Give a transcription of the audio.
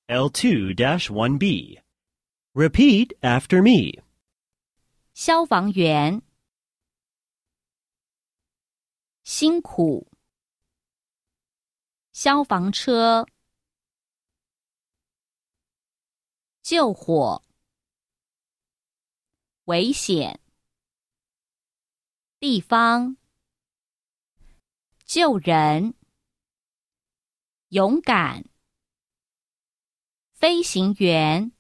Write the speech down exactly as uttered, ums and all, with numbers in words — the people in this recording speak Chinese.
L two dash one B. Repeat after me. 消防员，辛苦，消防车，救火，危险，地方，救人，勇敢，飞行员，